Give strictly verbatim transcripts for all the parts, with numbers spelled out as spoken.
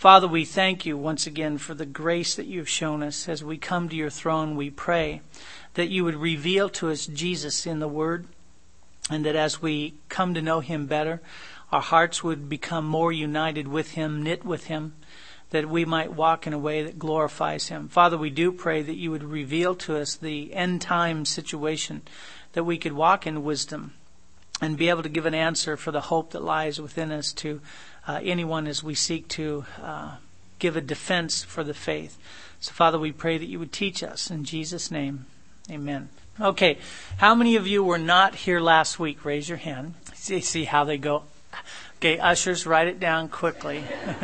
Father, we thank you once again for the grace that you've shown us. As we come to your throne, we pray that you would reveal to us Jesus in the Word, and that as we come to know him better, our hearts would become more united with him, knit with him, that we might walk in a way that glorifies him. Father, we do pray that you would reveal to us the end time situation, that we could walk in wisdom and be able to give an answer for the hope that lies within us to uh, anyone as we seek to uh, give a defense for the faith. So, Father, we pray that you would teach us. In Jesus' name, amen. Okay, how many of you were not here last week? Raise your hand. See, see how they go. Okay, ushers, write it down quickly.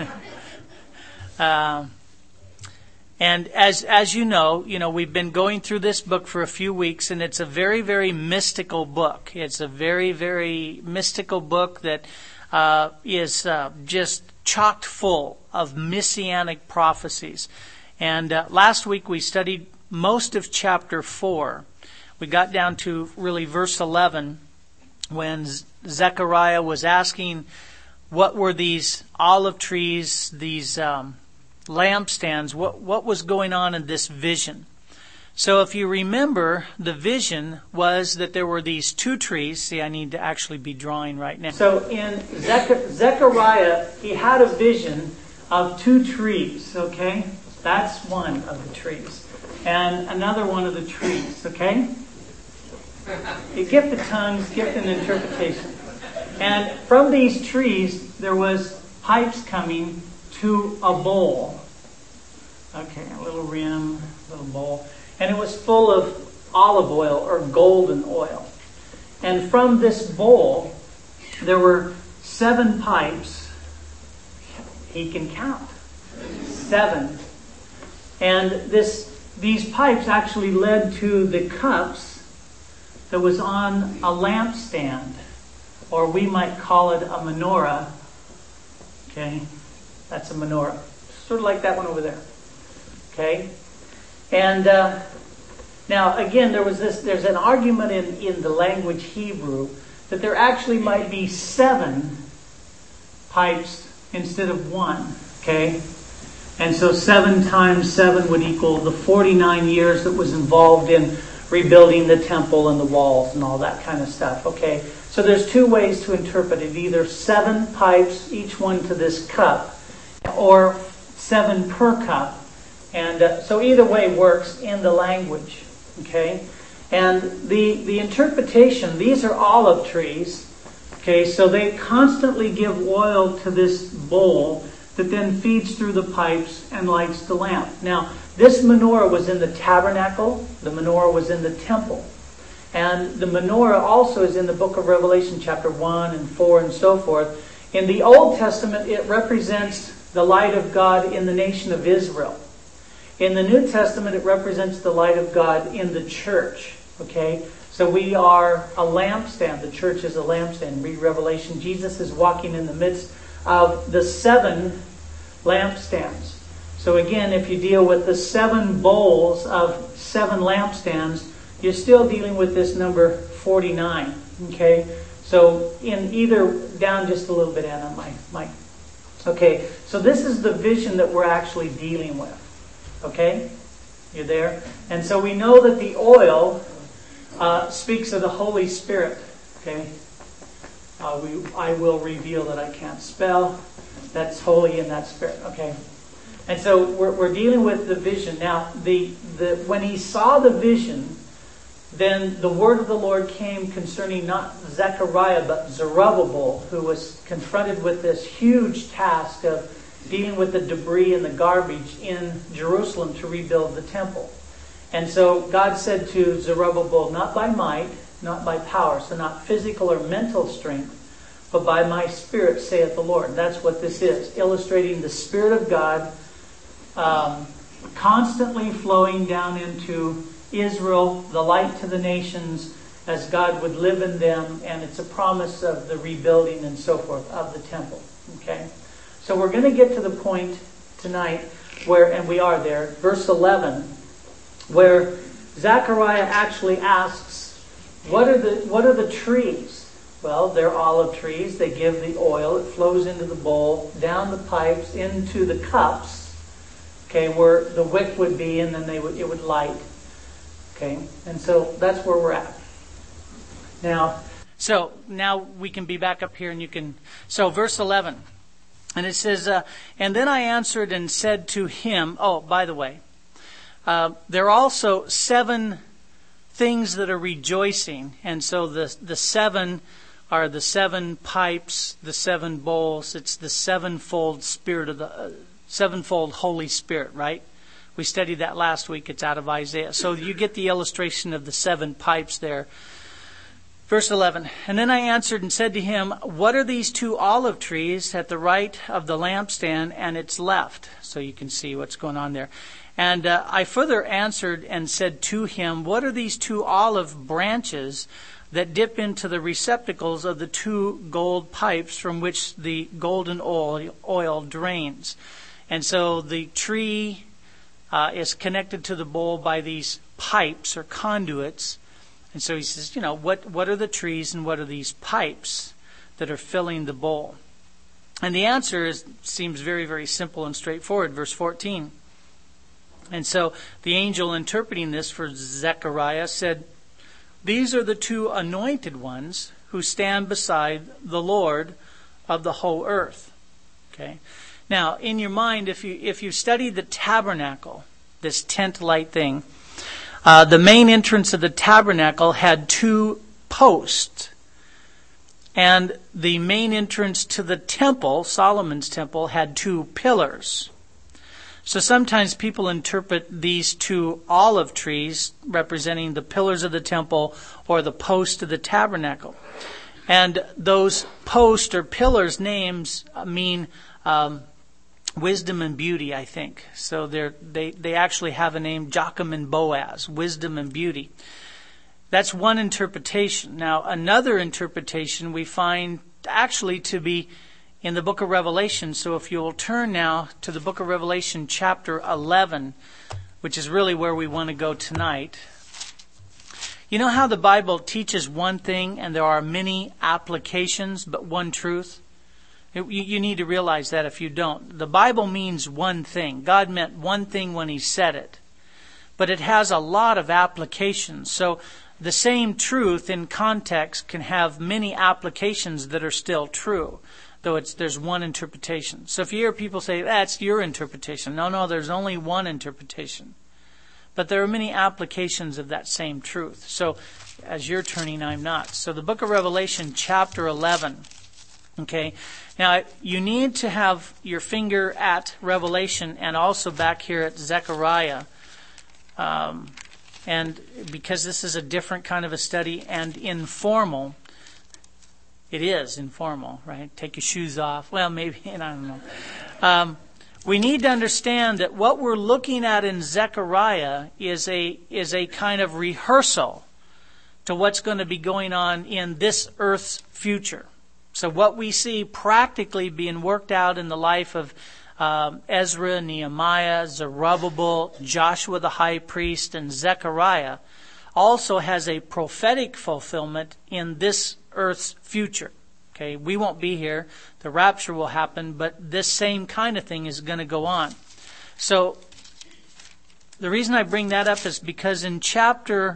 uh, and as as you know, you know we've been going through this book for a few weeks, and it's a very, very mystical book. It's a very, very mystical book that uh, is uh, just chocked full of messianic prophecies. And uh, last week we studied most of chapter four. We got down to really verse eleven when Zechariah was asking what were these olive trees, these um, lampstands, what, what was going on in this vision. So if you remember, the vision was that there were these two trees. See, I need to actually be drawing right now. So in Zech- Zechariah, he had a vision of two trees, okay? That's one of the trees. And another one of the trees, okay? You gift the tongues, gift an interpretation. And from these trees, there was pipes coming to a bowl. Okay, a little rim, a little bowl. And it was full of olive oil or golden oil. And from this bowl, there were seven pipes. He can count. Seven. And this these pipes actually led to the cups that was on a lampstand, or we might call it a menorah. Okay, that's a menorah, sort of like that one over there. Okay, and uh, now again, there was this. There's an argument in in the language Hebrew that there actually might be seven pipes instead of one. Okay, and so seven times seven would equal the forty-nine years that was involved in rebuilding the temple and the walls and all that kind of stuff. Okay, so there's two ways to interpret it. Either seven pipes, each one to this cup, or seven per cup. And uh, so either way works in the language. Okay, and the, the interpretation, these are olive trees. Okay, so they constantly give oil to this bowl that then feeds through the pipes and lights the lamp. Now, this menorah was in the tabernacle. The menorah was in the temple. And the menorah also is in the book of Revelation, chapter one and four and so forth. In the Old Testament, it represents the light of God in the nation of Israel. In the New Testament, it represents the light of God in the church. Okay? So we are a lampstand. The church is a lampstand. Read Revelation. Jesus is walking in the midst of the seven lampstands. So again, if you deal with the seven bowls of seven lampstands, you're still dealing with this number forty-nine. Okay? So in either, down just a little bit, Anna, my mic. Okay, so this is the vision that we're actually dealing with. Okay? You're there? And so we know that the oil uh, speaks of the Holy Spirit. Okay? Uh, we, I will reveal that I can't spell. That's holy and that's spirit. Okay? And so we're, we're dealing with the vision. Now, the, the when he saw the vision, then the word of the Lord came concerning not Zechariah, but Zerubbabel, who was confronted with this huge task of dealing with the debris and the garbage in Jerusalem to rebuild the temple. And so God said to Zerubbabel, not by might, not by power, so not physical or mental strength, but by my Spirit, saith the Lord. And that's what this is, illustrating the Spirit of God um, constantly flowing down into Israel, the light to the nations, as God would live in them, and it's a promise of the rebuilding and so forth of the temple. Okay? So we're going to get to the point tonight where, and we are there, verse eleven, where Zechariah actually asks, what are the what are the trees? Well, they're olive trees. They give the oil. It flows into the bowl, down the pipes, into the cups, okay, where the wick would be, and then they would it would light. Okay, and so that's where we're at. Now, so now we can be back up here, and you can. So verse eleven, and it says, uh, "And then I answered and said to him." Oh, by the way, uh, there are also seven things that are rejoicing, and so the the seven are the seven pipes, the seven bowls. It's the sevenfold Spirit of the uh, sevenfold Holy Spirit, right? We studied that last week. It's out of Isaiah. So you get the illustration of the seven pipes there. Verse eleven, "And then I answered and said to him, what are these two olive trees at the right of the lampstand and its left?" So you can see what's going on there. "And uh, I further answered and said to him, what are these two olive branches that dip into the receptacles of the two gold pipes from which the golden oil, oil drains?" And so the tree uh, is connected to the bowl by these pipes or conduits. And so he says, you know, what, what are the trees and what are these pipes that are filling the bowl? And the answer is seems very, very simple and straightforward. Verse fourteen. "And so the angel interpreting this for Zechariah said, these are the two anointed ones who stand beside the Lord of the whole earth." Okay. Now, in your mind, if you if you study the tabernacle, this tent-like thing, uh, the main entrance of the tabernacle had two posts. And the main entrance to the temple, Solomon's temple, had two pillars. So sometimes people interpret these two olive trees representing the pillars of the temple or the post of the tabernacle. And those posts or pillars names mean um, wisdom and beauty, I think. So they're, they they actually have a name, Joachim and Boaz, wisdom and beauty. That's one interpretation. Now, another interpretation we find actually to be in the book of Revelation. So if you'll turn now to the book of Revelation, chapter eleven, which is really where we want to go tonight. You know how the Bible teaches one thing and there are many applications, but one truth? You, you need to realize that if you don't. The Bible means one thing. God meant one thing when He said it. But it has a lot of applications. So the same truth in context can have many applications that are still true, though it's there's one interpretation. So if you hear people say, that's your interpretation. No, no, there's only one interpretation. But there are many applications of that same truth. So as you're turning, I'm not. So the book of Revelation, chapter eleven. Okay. Now, you need to have your finger at Revelation and also back here at Zechariah. Um, and because this is a different kind of a study and informal, it is informal, right? Take your shoes off. Well, maybe, I don't know. Um, we need to understand that what we're looking at in Zechariah is a is a kind of rehearsal to what's going to be going on in this earth's future. So what we see practically being worked out in the life of um, Ezra, Nehemiah, Zerubbabel, Joshua the high priest, and Zechariah also has a prophetic fulfillment in this earth's future. Okay, we won't be here. The rapture will happen, but this same kind of thing is going to go on. So the reason I bring that up is because in chapter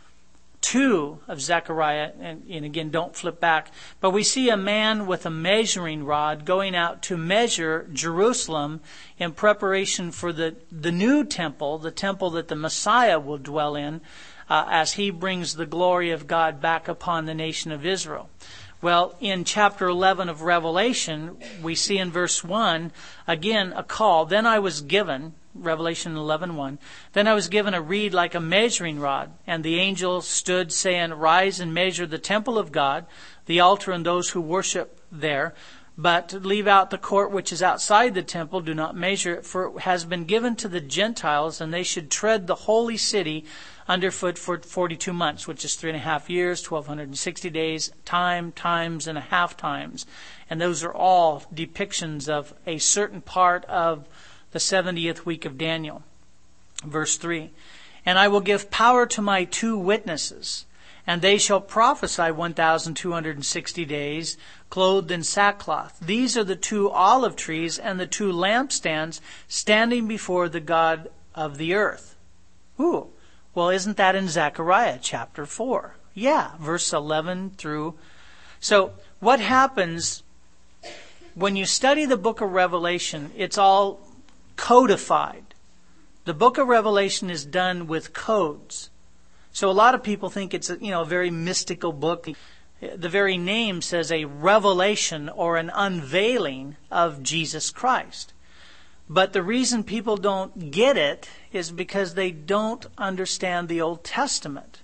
two of Zechariah, and, and again, don't flip back, but we see a man with a measuring rod going out to measure Jerusalem in preparation for the, the new temple, the temple that the Messiah will dwell in, uh, as he brings the glory of God back upon the nation of Israel. Well, in chapter eleven of Revelation, we see in verse one, again, a call. Then I was given, Revelation eleven one, then I was given a reed like a measuring rod, and the angel stood saying, rise and measure the temple of God, the altar and those who worship there, but leave out the court which is outside the temple, do not measure it, for it has been given to the Gentiles, and they should tread the holy city underfoot for forty-two months, which is three and a half years, twelve sixty days, time, times, and a half times. And those are all depictions of a certain part of the seventieth week of Daniel. Verse three, and I will give power to my two witnesses, And they shall prophesy one thousand two hundred sixty days, clothed in sackcloth. These are the two olive trees and the two lampstands standing before the God of the earth. Ooh, well, isn't that in Zechariah chapter four? Yeah, verse eleven through. So what happens when you study the book of Revelation? It's all codified. The book of Revelation is done with codes. So a lot of people think it's a, you know, a very mystical book. The very name says a revelation or an unveiling of Jesus Christ. But the reason people don't get it is because they don't understand the Old Testament.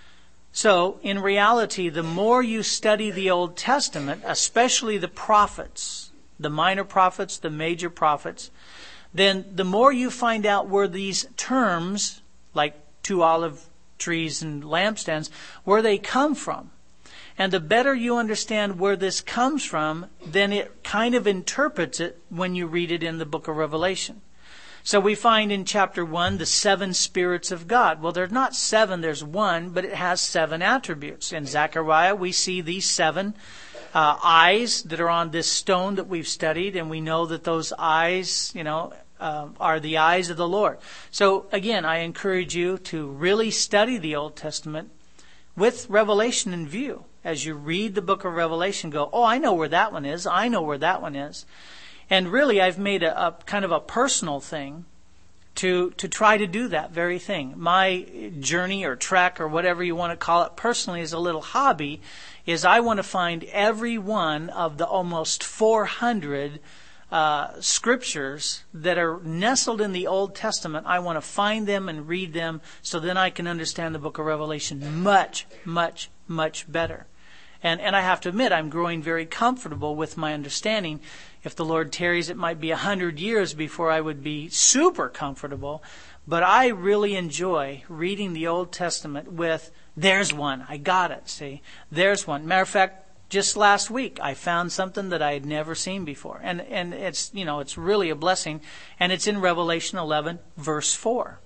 So, in reality, the more you study the Old Testament, especially the prophets, the minor prophets, the major prophets, then the more you find out where these terms, like two olive trees and lampstands, where they come from. And the better you understand where this comes from, then it kind of interprets it when you read it in the book of Revelation. So we find in chapter one the seven spirits of God. Well, there's not seven, there's one, but it has seven attributes. In Zechariah, we see these seven uh, eyes that are on this stone that we've studied, and we know that those eyes, you know, uh, are the eyes of the Lord. So again, I encourage you to really study the Old Testament with Revelation in view. As you read the book of Revelation, go, oh, I know where that one is. I know where that one is. And really, I've made a, a kind of a personal thing to to try to do that very thing. My journey or trek or whatever you want to call it personally as a little hobby is I want to find every one of the almost four hundred uh, scriptures that are nestled in the Old Testament. I want to find them and read them so then I can understand the book of Revelation much, much, much better. And and I have to admit, I'm growing very comfortable with my understanding. If the Lord tarries, it might be a hundred years before I would be super comfortable. But I really enjoy reading the Old Testament with, there's one, I got it, see? There's one. Matter of fact, just last week, I found something that I had never seen before. And and it's, you know, it's really a blessing. And it's in Revelation eleven, verse four.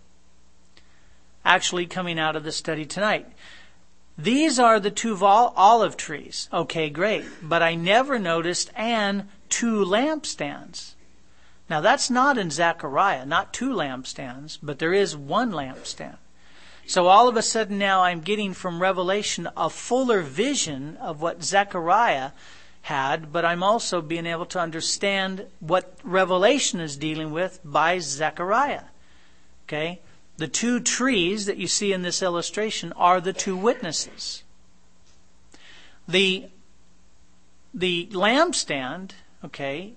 Actually coming out of the study tonight. These are the two olive trees. Okay, great. But I never noticed and two lampstands. Now that's not in Zechariah, not two lampstands, but there is one lampstand. So all of a sudden now I'm getting from Revelation a fuller vision of what Zechariah had, but I'm also being able to understand what Revelation is dealing with by Zechariah. Okay? The two trees that you see in this illustration are the two witnesses. The, the lampstand, okay,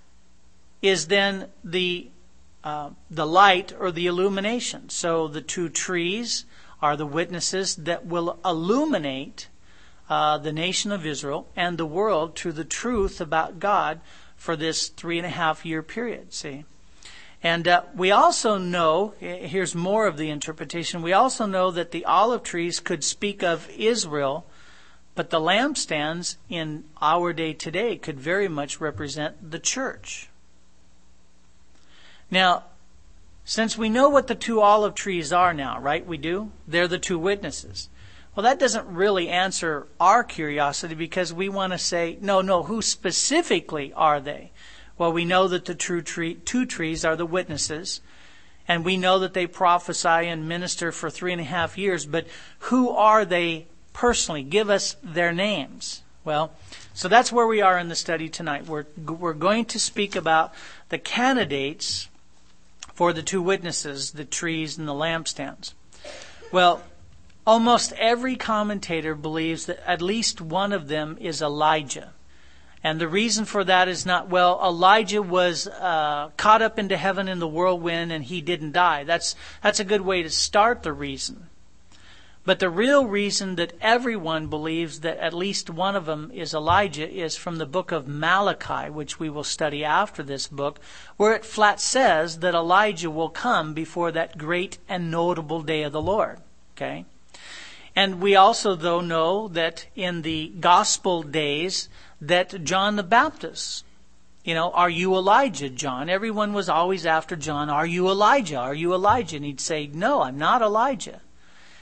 is then the uh, the light or the illumination. So the two trees are the witnesses that will illuminate uh, the nation of Israel and the world to the truth about God for this three and a half year period, see. And uh, we also know, here's more of the interpretation, we also know that the olive trees could speak of Israel, but the lampstands in our day today could very much represent the church. Now, since we know what the two olive trees are now, right? We do? They're the two witnesses. Well, that doesn't really answer our curiosity because we want to say, no, no, who specifically are they? Well, we know that the true tree, two trees are the witnesses, and we know that they prophesy and minister for three and a half years, but who are they personally? Give us their names. Well, so that's where we are in the study tonight. We're, we're going to speak about the candidates for the two witnesses, the trees and the lampstands. Well, almost every commentator believes that at least one of them is Elijah. And the reason for that is not, well, Elijah was uh, caught up into heaven in the whirlwind and he didn't die. That's that's a good way to start the reason. But the real reason that everyone believes that at least one of them is Elijah is from the book of Malachi, which we will study after this book, where it flat says that Elijah will come before that great and notable day of the Lord. Okay? And we also, though, know that in the gospel days that John the Baptist, you know, are you Elijah, John? Everyone was always after John, are you Elijah? Are you Elijah? And he'd say, no, I'm not Elijah.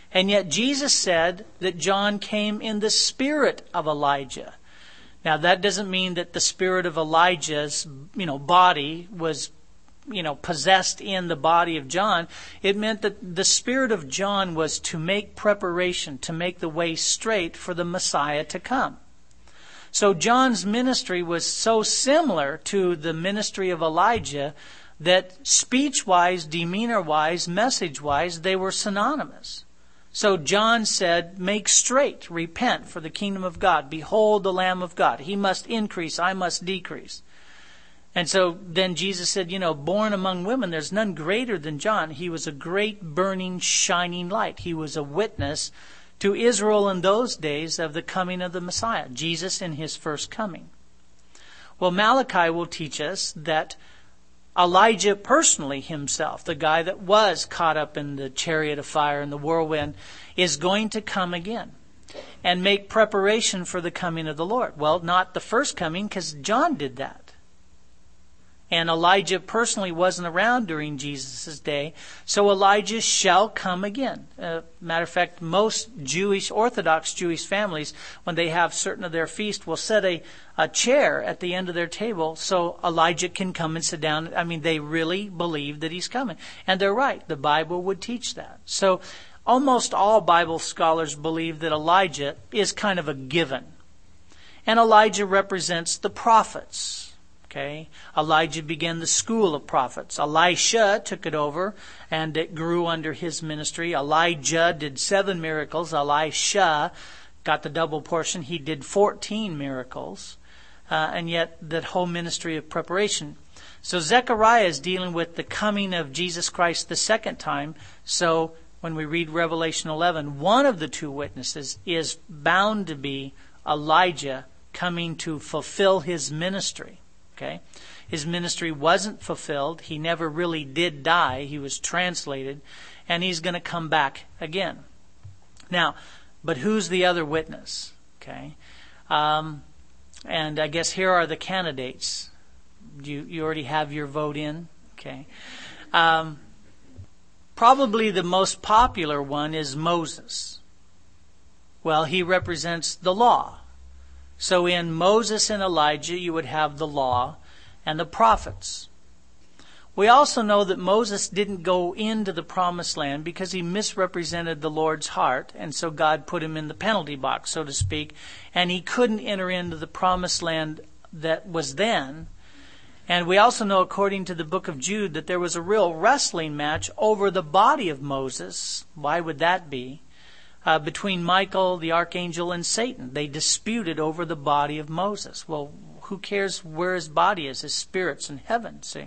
And yet Jesus said that John came in the spirit of Elijah. Now that doesn't mean that the spirit of Elijah's, you know, body was, you know, possessed in the body of John. It meant that the spirit of John was to make preparation, to make the way straight for the Messiah to come. So John's ministry was so similar to the ministry of Elijah that speech-wise, demeanor-wise, message-wise, they were synonymous. So John said, make straight, repent for the kingdom of God. Behold the Lamb of God. He must increase, I must decrease. And so then Jesus said, you know, born among women, there's none greater than John. He was a great burning, shining light. He was a witness to Israel in those days of the coming of the Messiah, Jesus in his first coming. Well, Malachi will teach us that Elijah personally himself, the guy that was caught up in the chariot of fire and the whirlwind, is going to come again and make preparation for the coming of the Lord. Well, not the first coming, because John did that. And Elijah personally wasn't around during Jesus' day, so Elijah shall come again. Uh, matter of fact, most Jewish, Orthodox Jewish families, when they have certain of their feast, will set a, a chair at the end of their table so Elijah can come and sit down. I mean, they really believe that he's coming. And they're right. The Bible would teach that. So almost all Bible scholars believe that Elijah is kind of a given. And Elijah represents the prophets. Okay, Elijah began the school of prophets. Elisha took it over, and it grew under his ministry. Elijah did seven miracles. Elisha got the double portion. He did fourteen miracles, uh, and yet that whole ministry of preparation. So Zechariah is dealing with the coming of Jesus Christ the second time. So when we read Revelation eleven, one of the two witnesses is bound to be Elijah coming to fulfill his ministry. Okay, his ministry wasn't fulfilled. He never really did die. He was translated, and he's going to come back again. Now, but who's the other witness? Okay, um, and I guess here are the candidates. You you already have your vote in. Okay, um, probably the most popular one is Moses. Well, he represents the law. So in Moses and Elijah, you would have the law and the prophets. We also know that Moses didn't go into the promised land because he misrepresented the Lord's heart, and so God put him in the penalty box, so to speak, and he couldn't enter into the promised land that was then. And we also know, according to the book of Jude, that there was a real wrestling match over the body of Moses. Why would that be? Uh, between Michael, the archangel, and Satan. They disputed over the body of Moses. Well, who cares where his body is? His spirit's in heaven, see?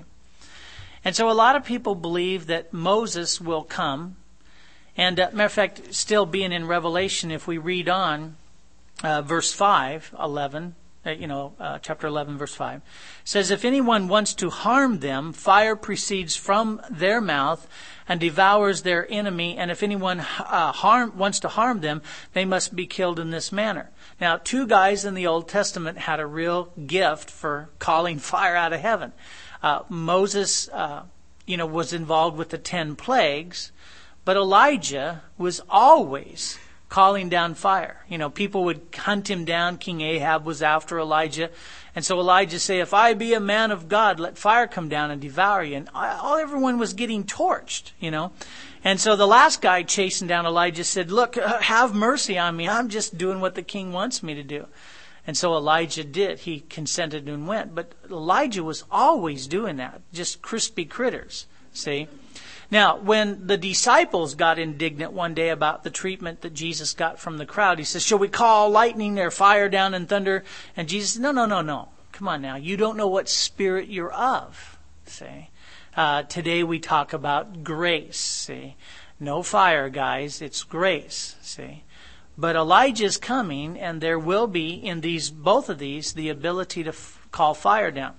And so a lot of people believe that Moses will come. And, uh, matter of fact, still being in Revelation, if we read on, uh, verse five, eleven, uh, you know, uh, chapter eleven, verse five, says, if anyone wants to harm them, fire proceeds from their mouth and devours their enemy, and if anyone uh, harm wants to harm them, they must be killed in this manner. Now, two guys in the Old Testament had a real gift for calling fire out of heaven. Uh, Moses, uh, you know, was involved with the ten plagues, but Elijah was always calling down fire. You know, people would hunt him down. King Ahab was after Elijah. And so Elijah say, if I be a man of God, let fire come down and devour you. And all everyone was getting torched, you know. And so the last guy chasing down Elijah said, look, have mercy on me. I'm just doing what the king wants me to do. And so Elijah did. He consented and went. But Elijah was always doing that. Just crispy critters, see. Now, when the disciples got indignant one day about the treatment that Jesus got from the crowd, he says, shall we call lightning or fire down and thunder? And Jesus said, no, no, no, no. Come on now. You don't know what spirit you're of. See? Uh, today we talk about grace. See? No fire, guys. It's grace. See? But Elijah's coming, and there will be in these, both of these, the ability to f- call fire down.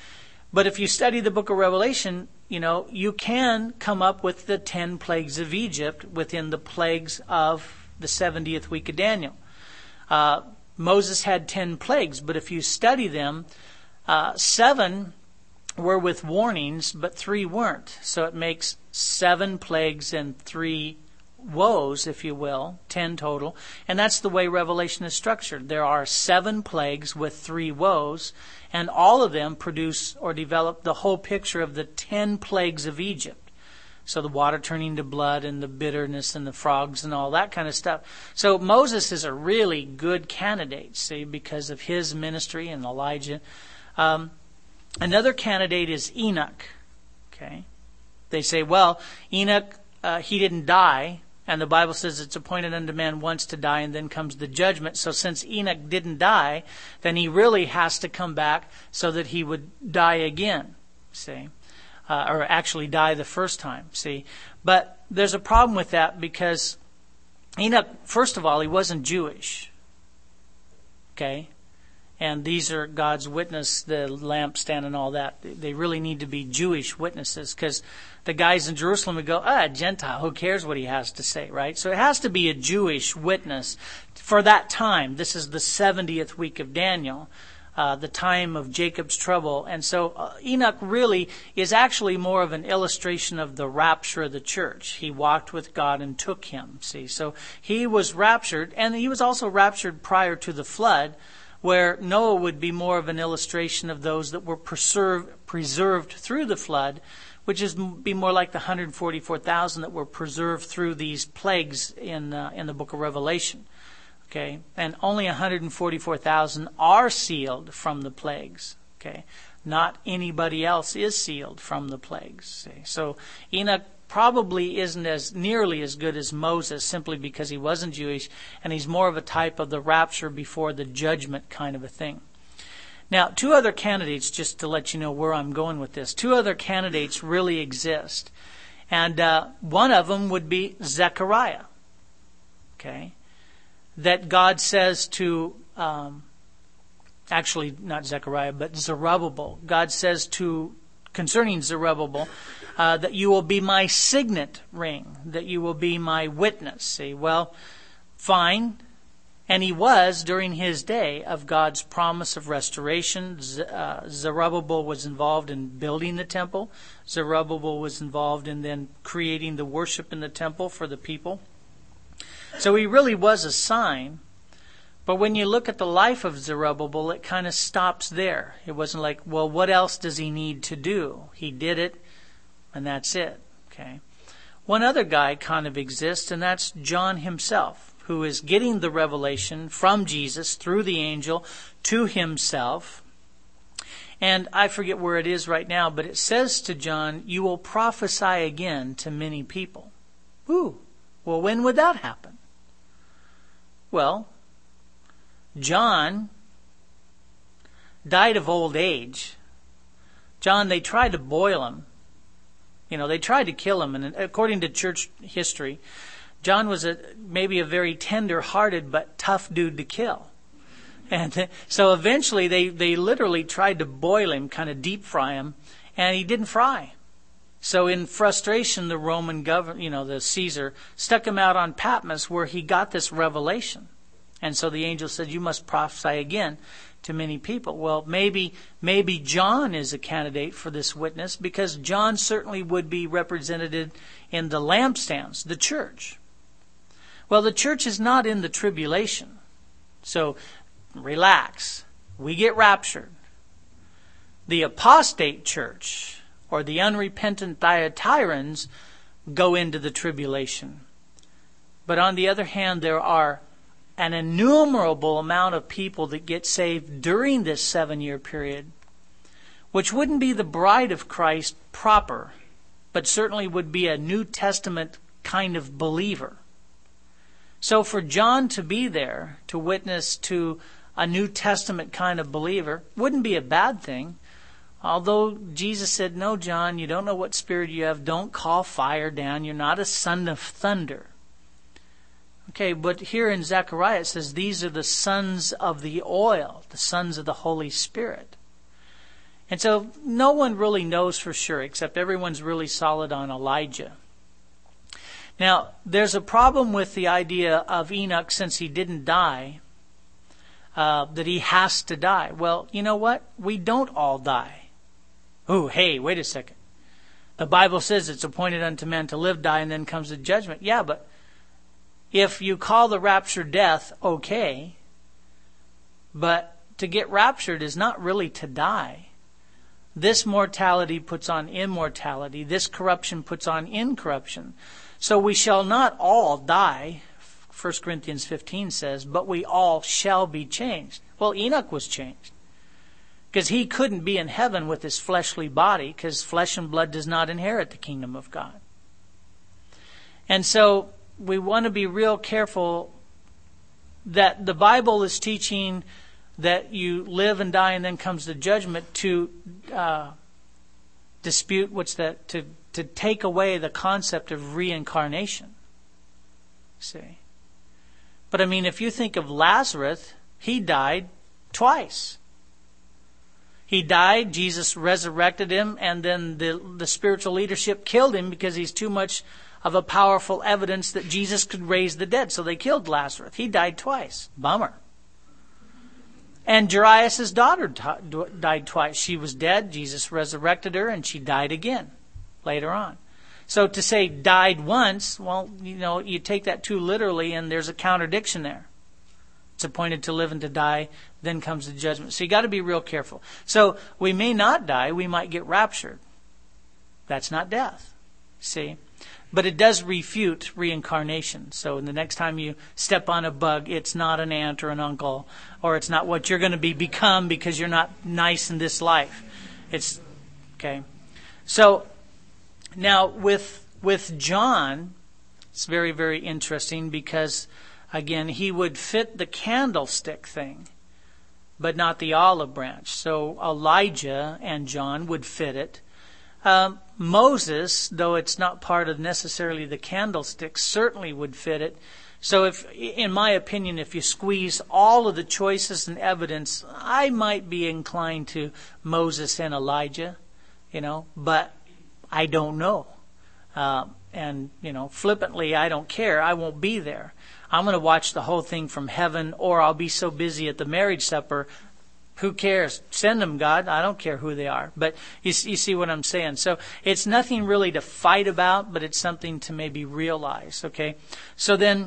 But if you study the book of Revelation, you know, you can come up with the ten plagues of Egypt within the plagues of the seventieth week of Daniel. Uh, Moses had ten plagues, but if you study them, uh, seven were with warnings, but three weren't. So it makes seven plagues and three woes, if you will, ten total. And that's the way Revelation is structured. There are seven plagues with three woes, and all of them produce or develop the whole picture of the ten plagues of Egypt. So the water turning to blood and the bitterness and the frogs and all that kind of stuff. So Moses is a really good candidate, see, because of his ministry and Elijah. Um, another candidate is Enoch. Okay, they say, well, Enoch, uh, he didn't die, and the Bible says it's appointed unto man once to die, and then comes the judgment. So since Enoch didn't die, then he really has to come back so that he would die again. See. Uh, or actually die the first time, see. But there's a problem with that because Enoch, first of all, he wasn't Jewish. Okay? And these are God's witness, the lampstand and all that. They really need to be Jewish witnesses because the guys in Jerusalem would go, ah, Gentile, who cares what he has to say, right? So it has to be a Jewish witness for that time. This is the seventieth week of Daniel. Uh, the time of Jacob's trouble. And so uh, Enoch really is actually more of an illustration of the rapture of the church. He walked with God and took him, see. So he was raptured, and he was also raptured prior to the flood, where Noah would be more of an illustration of those that were preserved, preserved through the flood, which is be more like the one hundred forty-four thousand that were preserved through these plagues in uh, in the book of Revelation. Okay, and only one hundred forty-four thousand are sealed from the plagues. Okay, not anybody else is sealed from the plagues. See? So Enoch probably isn't as nearly as good as Moses simply because he wasn't Jewish, and he's more of a type of the rapture before the judgment kind of a thing. Now, two other candidates, just to let you know where I'm going with this, two other candidates really exist, and uh, one of them would be Zechariah. Okay. That God says to, um, actually not Zechariah, but Zerubbabel. God says to, concerning Zerubbabel, uh, that you will be my signet ring, that you will be my witness. See, well, fine. And he was during his day of God's promise of restoration. Z- uh, Zerubbabel was involved in building the temple. Zerubbabel was involved in then creating the worship in the temple for the people. So he really was a sign, but when you look at the life of Zerubbabel, it kind of stops there. It wasn't like, well, what else does he need to do? He did it, and that's it. Okay. One other guy kind of exists, and that's John himself, who is getting the revelation from Jesus through the angel to himself. And I forget where it is right now, but it says to John, you will prophesy again to many people. Ooh, well, when would that happen? Well, John died of old age. John, they tried to boil him. You know, they tried to kill him. And according to church history, John was a maybe a very tender-hearted but tough dude to kill. And so eventually they, they literally tried to boil him, kind of deep fry him, and he didn't fry. So in frustration, the Roman governor, you know, the Caesar, stuck him out on Patmos where he got this revelation. And so the angel said, you must prophesy again to many people. Well, maybe maybe John is a candidate for this witness because John certainly would be represented in the lampstands, the church. Well, the church is not in the tribulation. So relax. We get raptured. The apostate church, or the unrepentant Thyatirans, go into the tribulation. But on the other hand, there are an innumerable amount of people that get saved during this seven-year period, which wouldn't be the bride of Christ proper, but certainly would be a New Testament kind of believer. So for John to be there to witness to a New Testament kind of believer wouldn't be a bad thing. Although Jesus said, no, John, you don't know what spirit you have. Don't call fire down. You're not a son of thunder. Okay, but here in Zechariah it says these are the sons of the oil, the sons of the Holy Spirit. And so no one really knows for sure, except everyone's really solid on Elijah. Now, there's a problem with the idea of Enoch since he didn't die, uh, that he has to die. Well, you know what? We don't all die. Oh, hey, wait a second. The Bible says it's appointed unto man to live, die, and then comes the judgment. Yeah, but if you call the rapture death, okay, but to get raptured is not really to die. This mortality puts on immortality. This corruption puts on incorruption. So we shall not all die, First Corinthians fifteen says, but we all shall be changed. Well, Enoch was changed because he couldn't be in heaven with his fleshly body because flesh and blood does not inherit the kingdom of God. And so we want to be real careful that the Bible is teaching that you live and die and then comes the judgment to uh, dispute what's that to to take away the concept of reincarnation. See? But I mean, if you think of Lazarus, he died twice. He died, Jesus resurrected him, and then the the spiritual leadership killed him because he's too much of a powerful evidence that Jesus could raise the dead. So they killed Lazarus. He died twice. Bummer. And Jairus' daughter t- died twice. She was dead. Jesus resurrected her, and she died again later on. So to say died once, well, you know, you take that too literally, and there's a contradiction there. It's appointed to live and to die, then comes the judgment. So you got to be real careful. So we may not die. We might get raptured. That's not death. See? But it does refute reincarnation. So the next time you step on a bug, it's not an aunt or an uncle, or it's not what you're going to be become because you're not nice in this life. It's, okay. So now with with John, it's very, very interesting because, again, he would fit the candlestick thing, but not the olive branch. So Elijah and John would fit it. Um, Moses, though it's not part of necessarily the candlestick, certainly would fit it. So if, in my opinion, if you squeeze all of the choices and evidence, I might be inclined to Moses and Elijah, you know, but I don't know. Uh, and, you know, flippantly, I don't care. I won't be there. I'm going to watch the whole thing from heaven, or I'll be so busy at the marriage supper. Who cares? Send them, God. I don't care who they are. But you, you see what I'm saying. So it's nothing really to fight about, but it's something to maybe realize. Okay. So then,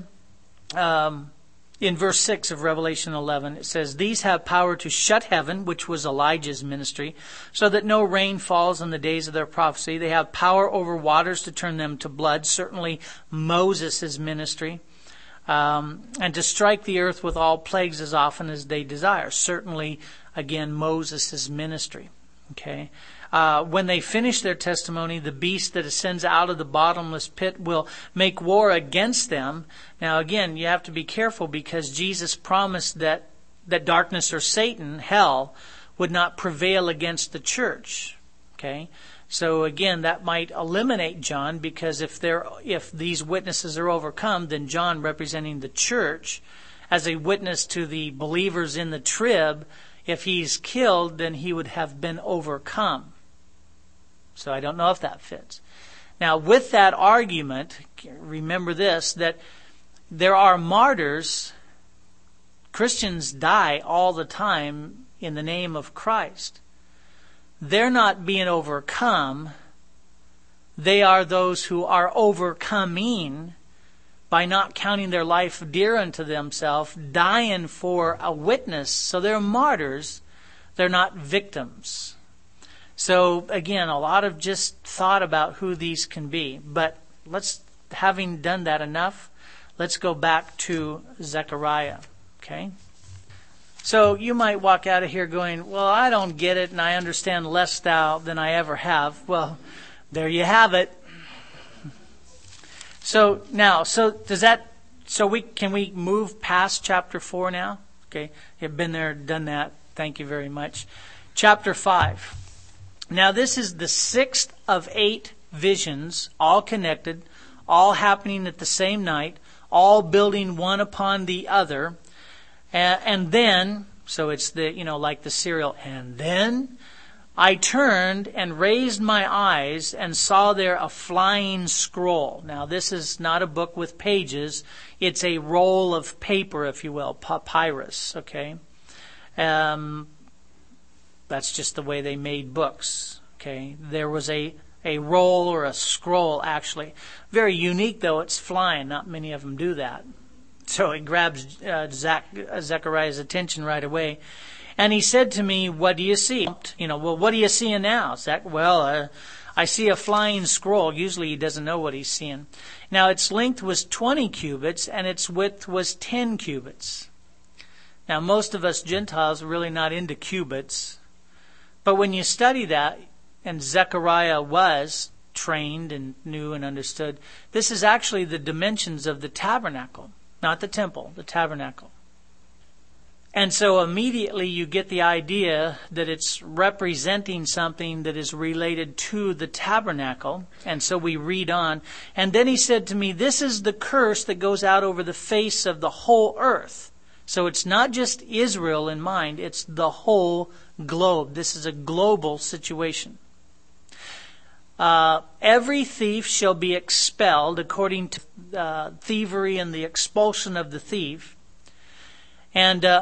um, in verse six of Revelation eleven, it says, "These have power to shut heaven," which was Elijah's ministry, "so that no rain falls in the days of their prophecy. They have power over waters to turn them to blood." Certainly Moses' ministry. Um, and to strike the earth with all plagues as often as they desire. Certainly, again, Moses' ministry. Okay. Uh, when they finish their testimony, the beast that ascends out of the bottomless pit will make war against them. Now, again, you have to be careful because Jesus promised that, that darkness or Satan, hell, would not prevail against the church. Okay. So again, that might eliminate John because if they're, if these witnesses are overcome, then John, representing the church, as a witness to the believers in the trib, if he's killed, then he would have been overcome. So I don't know if that fits. Now, with that argument, remember this, that there are martyrs. Christians die all the time in the name of Christ. They're not being overcome. They are those who are overcoming by not counting their life dear unto themselves, dying for a witness. So they're martyrs. They're not victims. So again, a lot of just thought about who these can be. But let's, having done that enough, let's go back to Zechariah. Okay? So you might walk out of here going, well, I don't get it and I understand less thou than I ever have. Well, there you have it. So now, so does that, so we, can we move past chapter four now? Okay. You've been there, done that. Thank you very much. Chapter five. Now this is the sixth of eight visions, all connected, all happening at the same night, all building one upon the other. Uh, and then, so it's the, you know, like the serial, and then I turned and raised my eyes and saw there a flying scroll. Now, this is not a book with pages. It's a roll of paper, if you will, papyrus, okay? Um, that's just the way they made books, okay? There was a, a roll or a scroll, actually. Very unique, though. It's flying. Not many of them do that. So it grabs uh, Zach, uh, Zechariah's attention right away. And he said to me, what do you see? You know, well, what are you seeing now, Zach? Well, uh, I see a flying scroll. Usually he doesn't know what he's seeing. Now, its length was twenty cubits, and its width was ten cubits. Now, most of us Gentiles are really not into cubits. But when you study that, and Zechariah was trained and knew and understood, this is actually the dimensions of the tabernacle, not the temple, the tabernacle. And so immediately you get the idea that it's representing something that is related to the tabernacle. And so we read on. And then he said to me, this is the curse that goes out over the face of the whole earth. So it's not just Israel in mind, it's the whole globe. This is a global situation. Uh, every thief shall be expelled according to uh, thievery and the expulsion of the thief. And uh,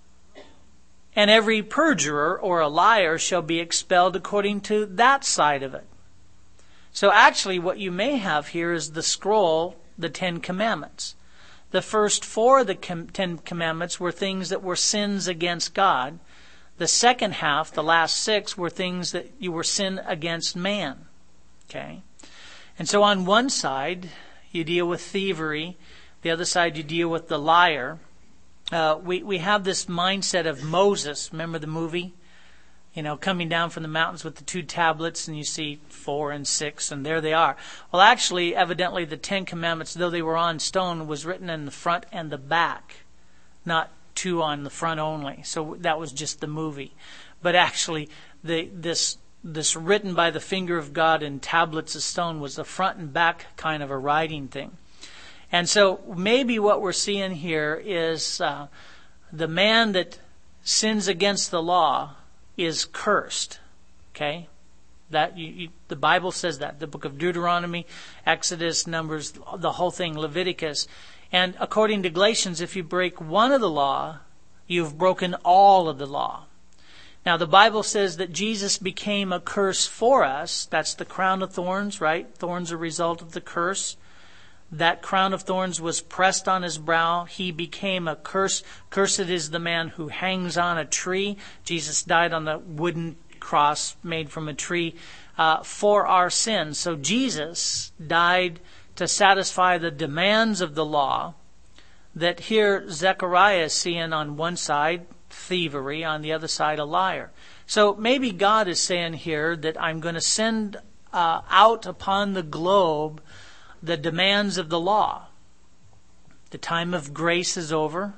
And every perjurer or a liar shall be expelled according to that side of it. So actually what you may have here is the scroll, the Ten Commandments. The first four of the Ten Commandments were things that were sins against God. The second half, the last six, were things that you were sin against man. Okay? And so on one side, you deal with thievery. The other side, you deal with the liar. Uh, we, we have this mindset of Moses. Remember the movie? You know, coming down from the mountains with the two tablets, and you see four and six, and there they are. Well, actually, evidently, the Ten Commandments, though they were on stone, was written in the front and the back, not two on the front only. So that was just the movie. But actually, the, this this written by the finger of God in tablets of stone was the front and back kind of a writing thing. And so maybe what we're seeing here is uh, the man that sins against the law is cursed. Okay? That you, you, the Bible says that. The book of Deuteronomy, Exodus, Numbers, the whole thing, Leviticus. And according to Galatians, if you break one of the law, you've broken all of the law. Now the Bible says that Jesus became a curse for us. That's the crown of thorns, right? Thorns are a result of the curse. That crown of thorns was pressed on his brow. He became a curse. Cursed is the man who hangs on a tree. Jesus died on the wooden cross made from a tree uh, for our sins. So Jesus died to satisfy the demands of the law that here Zechariah is seeing on one side thievery, on the other side a liar. So maybe God is saying here that I'm going to send uh, out upon the globe the demands of the law. The time of grace is over.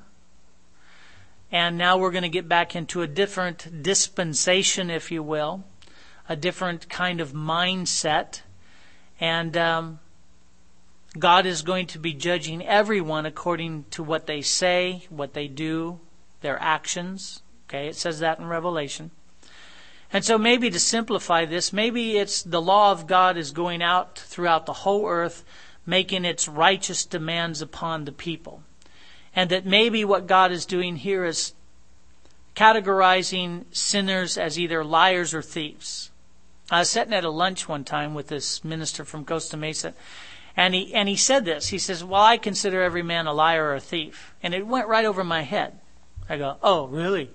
And now we're going to get back into a different dispensation, if you will. A different kind of mindset. And um, God is going to be judging everyone according to what they say, what they do, their actions. Okay, it says that in Revelation. And so maybe to simplify this, maybe it's the law of God is going out throughout the whole earth, making its righteous demands upon the people. And that maybe what God is doing here is categorizing sinners as either liars or thieves. I was sitting at a lunch one time with this minister from Costa Mesa, and he and he said this. He says, well, I consider every man a liar or a thief. And it went right over my head. I go, oh, really?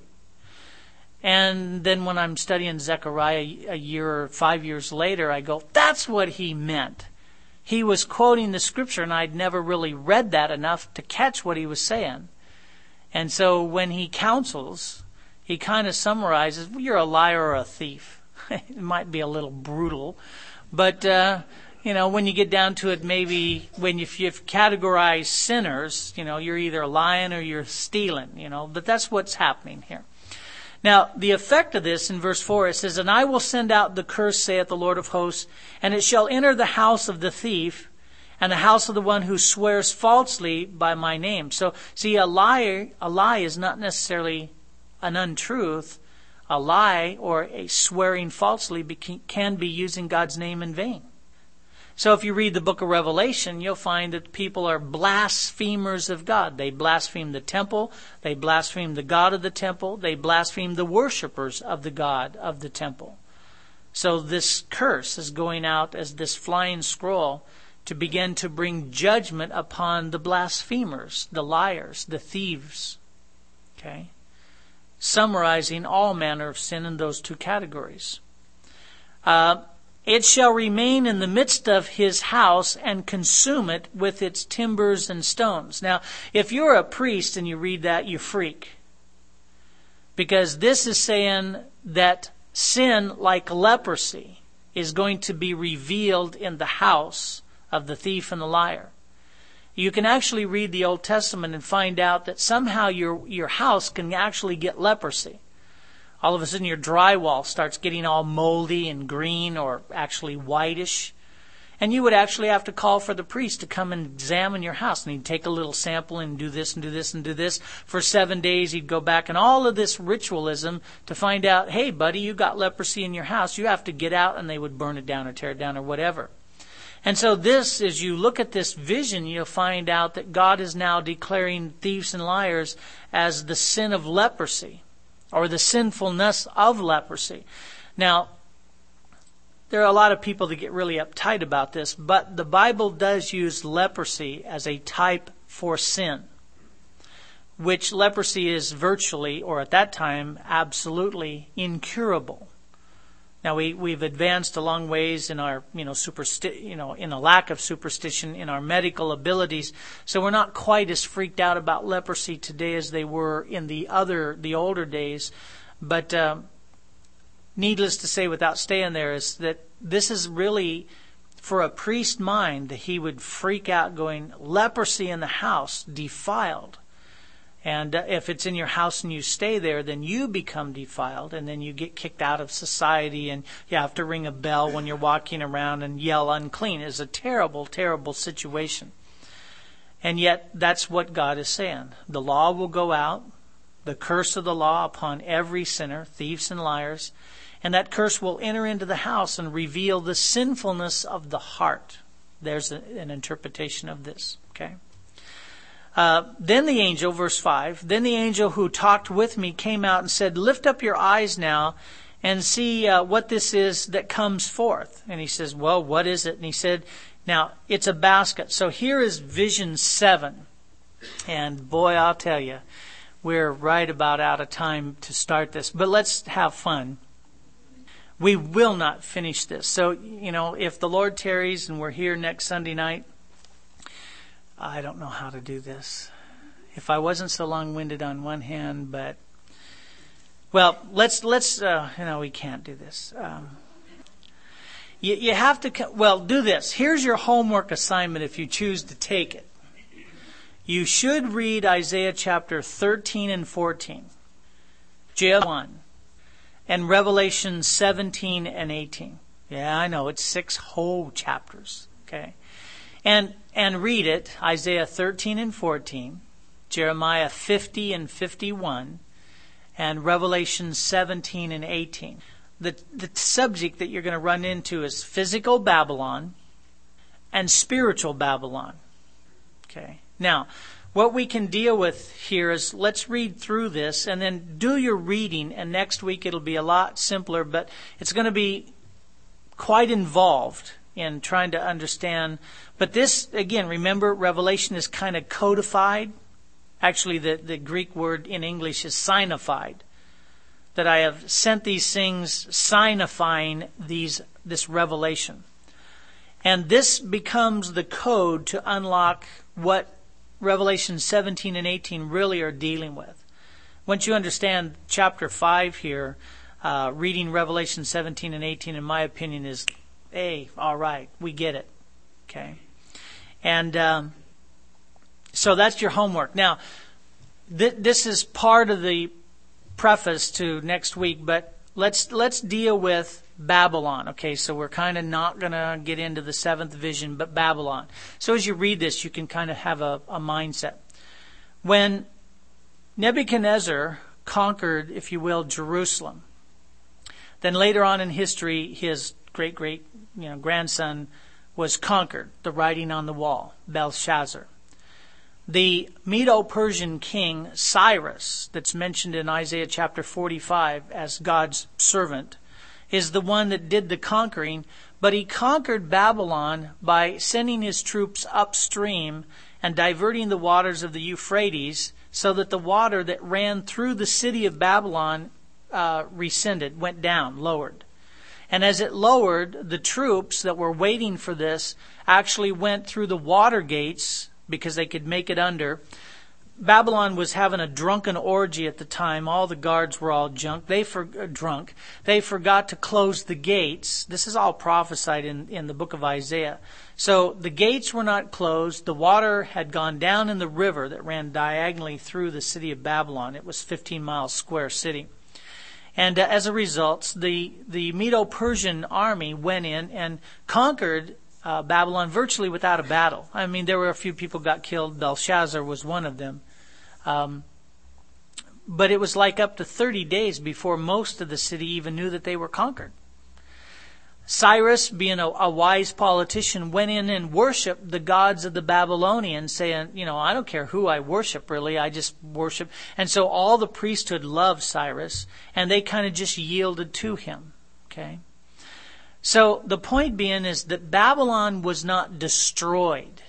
And then when I'm studying Zechariah a year or five years later, I go, that's what he meant. He was quoting the scripture, and I'd never really read that enough to catch what he was saying. And so when he counsels, he kind of summarizes, well, you're a liar or a thief. It might be a little brutal, but, uh, you know, when you get down to it, maybe when you, if you've categorized sinners, you know, you're either lying or you're stealing, you know, but that's what's happening here. Now, the effect of this in verse four, it says, and I will send out the curse, saith the Lord of hosts, and it shall enter the house of the thief, and the house of the one who swears falsely by my name. So, see, a lie, a lie is not necessarily an untruth. A lie or a swearing falsely can be using God's name in vain. So if you read the book of Revelation, you'll find that people are blasphemers of God. They blaspheme the temple. They blaspheme the God of the temple. They blaspheme the worshipers of the God of the temple. So this curse is going out as this flying scroll to begin to bring judgment upon the blasphemers, the liars, the thieves. Okay? Summarizing all manner of sin in those two categories. Uh, it shall remain in the midst of his house and consume it with its timbers and stones. Now, if you're a priest and you read that, you freak. Because this is saying that sin, like leprosy, is going to be revealed in the house of the thief and the liar. You can actually read the Old Testament and find out that somehow your your house can actually get leprosy. All of a sudden your drywall starts getting all moldy and green or actually whitish. And you would actually have to call for the priest to come and examine your house. And he'd take a little sample and do this and do this and do this. For seven days he'd go back and all of this ritualism to find out, hey buddy, you got leprosy in your house. You have to get out, and they would burn it down or tear it down or whatever. And so this, as you look at this vision, you'll find out that God is now declaring thieves and liars as the sin of leprosy, or the sinfulness of leprosy. Now, there are a lot of people that get really uptight about this, but the Bible does use leprosy as a type for sin, which leprosy is virtually, or at that time, absolutely incurable. Now we we've advanced a long ways in our you know supersti- you know in a lack of superstition in our medical abilities, so we're not quite as freaked out about leprosy today as they were in the other the older days. But um, needless to say, without staying there, is that this is really for a priest mind that he would freak out, going, leprosy in the house, defiled. And uh, if it's in your house and you stay there, then you become defiled, and then you get kicked out of society, and you have to ring a bell when you're walking around and yell unclean. It's a terrible, terrible situation. And yet, that's what God is saying. The law will go out, the curse of the law upon every sinner, thieves and liars, and that curse will enter into the house and reveal the sinfulness of the heart. There's a, an interpretation of this, okay? Uh, then the angel, verse five, then the angel who talked with me came out and said, lift up your eyes now and see uh, what this is that comes forth. And he says, well, what is it? And he said, now, it's a basket. So here is vision seven. And boy, I'll tell you, we're right about out of time to start this. But let's have fun. We will not finish this. So, you know, if the Lord tarries and we're here next Sunday night, I don't know how to do this. If I wasn't so long-winded on one hand, but well, let's let's uh, you know we can't do this. Um, you you have to well do this. Here's your homework assignment if you choose to take it. You should read Isaiah chapter thirteen and fourteen, Jeremiah one, and Revelation seventeen and eighteen. Yeah, I know it's six whole chapters. Okay. And and read it, Isaiah thirteen and fourteen, Jeremiah fifty and fifty-one, and Revelation seventeen and eighteen. The, the subject that you're going to run into is physical Babylon and spiritual Babylon. Okay. Now, what we can deal with here is let's read through this and then do your reading, and next week it'll be a lot simpler, but it's going to be quite involved in trying to understand. But this, again, remember, Revelation is kind of codified. Actually, the, the Greek word in English is signified. That I have sent these things signifying these this revelation. And this becomes the code to unlock what Revelation seventeen and eighteen really are dealing with. Once you understand chapter five here, uh, reading Revelation seventeen and eighteen, in my opinion, is Hey, all right, we get it. Okay. And um, so that's your homework. Now, th- this is part of the preface to next week, but let's let's deal with Babylon. Okay, so we're kind of not going to get into the seventh vision, but Babylon. So as you read this, you can kind of have a, a mindset. When Nebuchadnezzar conquered, if you will, Jerusalem, then later on in history, his great great you know grandson was conquered, the writing on the wall, Belshazzar. The Medo-Persian king Cyrus, that's mentioned in Isaiah chapter forty-five as God's servant, is the one that did the conquering, but he conquered Babylon by sending his troops upstream and diverting the waters of the Euphrates so that the water that ran through the city of Babylon uh, rescinded, went down, lowered. And as it lowered, the troops that were waiting for this actually went through the water gates because they could make it under. Babylon was having a drunken orgy at the time. All the guards were all drunk. They for, uh, drunk. They forgot to close the gates. This is all prophesied in, in the book of Isaiah. So the gates were not closed. The water had gone down in the river that ran diagonally through the city of Babylon. It was fifteen miles square city. And uh, as a result, the, the Medo-Persian army went in and conquered uh, Babylon virtually without a battle. I mean, there were a few people got killed. Belshazzar was one of them. Um, but it was like up to thirty days before most of the city even knew that they were conquered. Cyrus, being a, a wise politician, went in and worshipped the gods of the Babylonians, saying, you know, I don't care who I worship, really. I just worship. And so all the priesthood loved Cyrus, and they kind of just yielded to him. Okay? So the point being is that Babylon was not destroyed.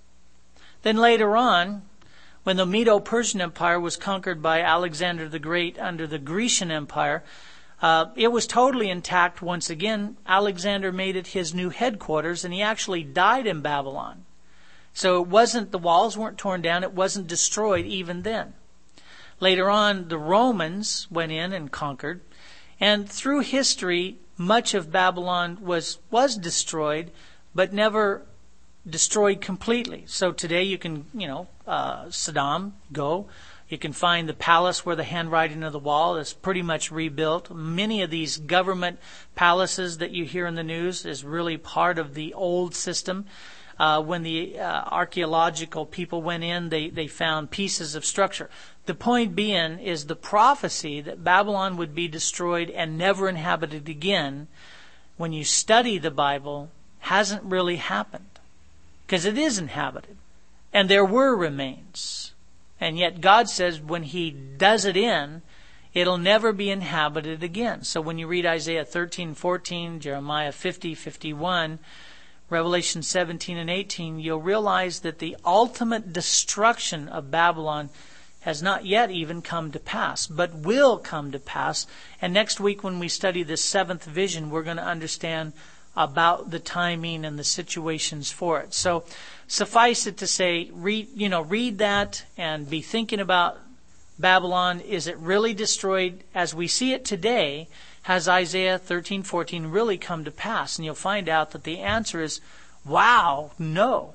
Then later on, when the Medo-Persian Empire was conquered by Alexander the Great under the Grecian Empire, Uh, it was totally intact once again. Alexander made it his new headquarters, and he actually died in Babylon. So it wasn't, the walls weren't torn down, it wasn't destroyed even then. Later on, the Romans went in and conquered, and through history, much of Babylon was, was destroyed, but never destroyed completely. So today you can, you know, uh, Saddam, go. You can find the palace where the handwriting of the wall is pretty much rebuilt. Many of these government palaces that you hear in the news is really part of the old system. Uh, when the uh, archaeological people went in, they, they found pieces of structure. The point being is the prophecy that Babylon would be destroyed and never inhabited again, when you study the Bible, hasn't really happened. Because it is inhabited. And there were remains. And yet God says when He does it in, it'll never be inhabited again. So when you read Isaiah thirteen, fourteen, Jeremiah fifty, fifty-one, Revelation seventeen and eighteen, you'll realize that the ultimate destruction of Babylon has not yet even come to pass, but will come to pass. And next week when we study the seventh vision, we're going to understand about the timing and the situations for it. So suffice it to say, read, you know, read that and be thinking about Babylon. Is it really destroyed as we see it today? Has Isaiah thirteen, fourteen really come to pass? And you'll find out that the answer is, wow, no.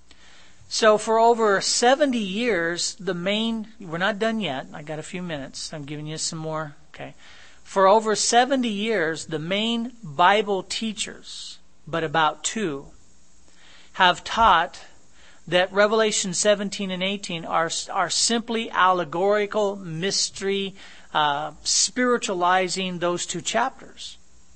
So for over seventy years, the main, we're not done yet. I got a few minutes. I'm giving you some more. Okay. For over seventy years, the main Bible teachers, but about two, have taught that Revelation seventeen and eighteen are, are simply allegorical, mystery, uh, spiritualizing those two chapters,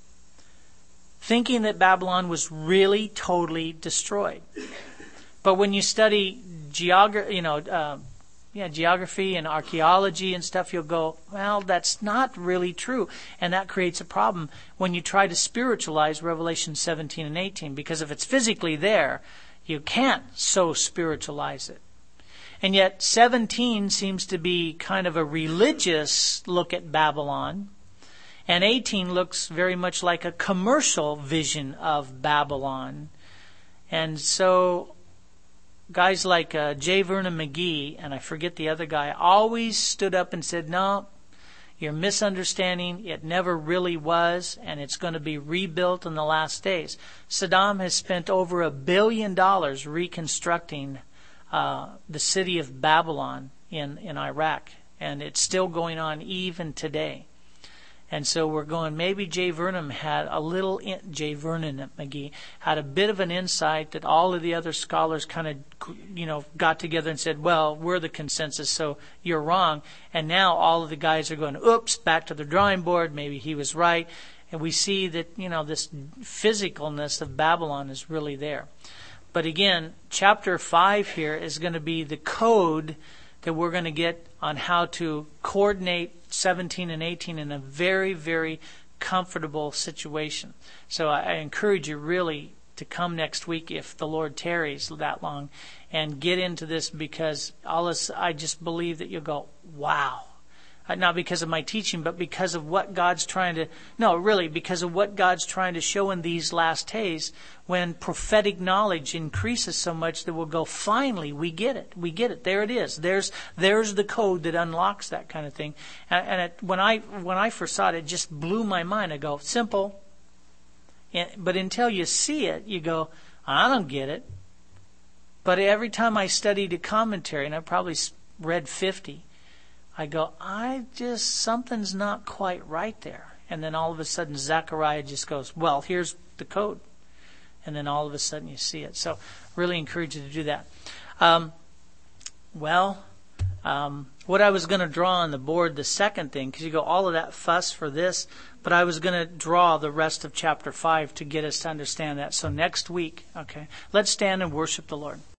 thinking that Babylon was really totally destroyed. But when you study geography, you know, uh, yeah, geography and archaeology and stuff, you'll go, well, that's not really true. And that creates a problem when you try to spiritualize Revelation seventeen and eighteen, because if it's physically there, you can't so spiritualize it. And yet seventeen seems to be kind of a religious look at Babylon, and eighteen looks very much like a commercial vision of Babylon. And so guys like uh, J. Vernon McGee, and I forget the other guy, always stood up and said, no, you're misunderstanding. It never really was, and it's going to be rebuilt in the last days. Saddam has spent over a billion dollars reconstructing uh, the city of Babylon in, in Iraq, and it's still going on even today. And so we're going, maybe J. Vernon had a little, in, J. Vernon McGee had a bit of an insight that all of the other scholars kind of, you know, got together and said, well, we're the consensus, so you're wrong. And now all of the guys are going, oops, back to the drawing board. Maybe he was right. And we see that, you know, this physicalness of Babylon is really there. But again, chapter five here is going to be the code that we're going to get on how to coordinate seventeen and eighteen in a very, very comfortable situation. So I, I encourage you really to come next week if the Lord tarries that long and get into this, because all this, I just believe that you'll go, wow. Not because of my teaching, but because of what God's trying to, no, really, because of what God's trying to show in these last days, when prophetic knowledge increases so much that we'll go, finally, we get it. We get it. There it is. There's there's the code that unlocks that kind of thing. And, and it, when I when I first saw it, it just blew my mind. I go, simple. And, but until you see it, you go, I don't get it. But every time I studied a commentary, and I probably read fifty, I go, I just, something's not quite right there. And then all of a sudden, Zechariah just goes, well, here's the code. And then all of a sudden you see it. So really encourage you to do that. Um, well, um, what I was going to draw on the board, the second thing, because you go, all of that fuss for this, but I was going to draw the rest of chapter five to get us to understand that. So next week, okay, let's stand and worship the Lord.